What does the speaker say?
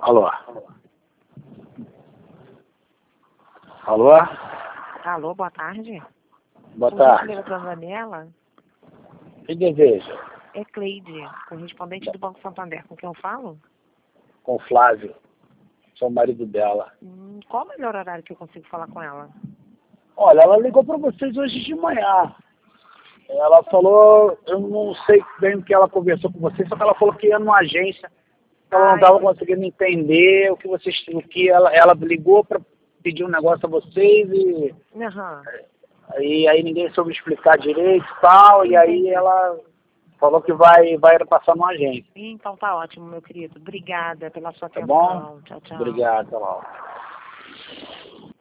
Alô? Alô? Alô, boa tarde. Boa Por tarde. gentileza, dona Daniela, O que deseja? é Cleide, correspondente do Banco Santander. Com quem eu falo? Com o Flávio. Sou o marido dela. Qual o melhor horário que eu consigo falar com ela? Olha, ela ligou para vocês hoje de manhã. Ela falou, eu não sei bem o que ela conversou com vocês, só que ela falou que ia numa agência. Ela não estava conseguindo entender o que vocês, o que ela ligou para pedir um negócio a vocês Aham. e aí ninguém soube explicar direito e tal, e aí ela falou que vai passar numa agência. Então tá ótimo, meu querido. Obrigada pela sua Tá bom? atenção. Tchau, tchau. Obrigado, até logo.